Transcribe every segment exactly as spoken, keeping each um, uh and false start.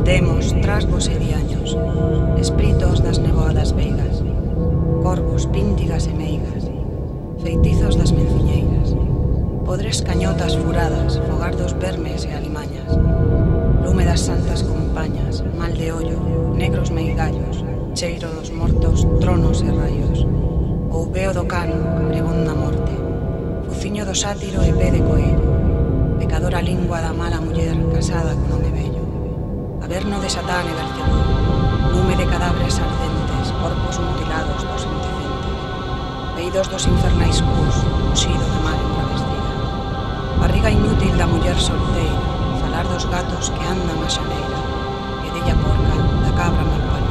Demos, trasgos e diaños, espritos das neboadas veigas, corvos, píntigas e meigas, feitizos das menciñeiras, podres cañotas furadas, fogar dos vermes e alimañas, lume das santas compañas, mal de ollo, negros meigallos, cheiro dos mortos, tronos e raios, ouveo do cano, pregón na morte, fuciño do sátiro e pé de coeiro, pecadora lingua da mala muller casada con home bello, averno de Satán e Belcebú, lume de cadáveres ardentes, corpos mutilados dos indecentes, peidos dos infernais cus, uxido da mar embravestida, barriga inútil da muller solteira, falar dos gatos que andan a xaneira, e della porca da cabra mal parida.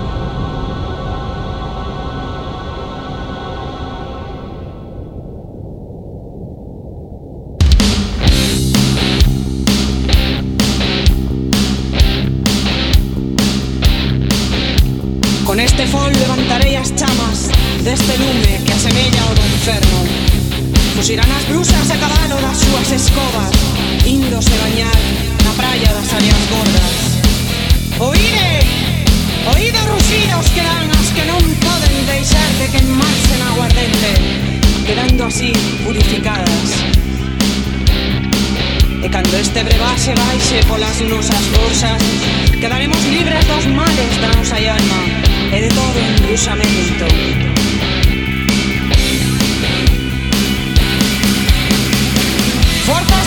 Con este fol levantarei as chamas deste lume que asemella ao do inferno. Fuxirán as brusas a cabalo das súas escobas, índose bañar na praia das áreas gordas. Oíde, oíde ruxidos que dan as que non poden deixar de queimarse na aguardente, quedando así purificadas. E cando este brebaxe baixe polas nosas bolsas, quedaremos libres dos males da nosa alma e de todo embruxamento. Forza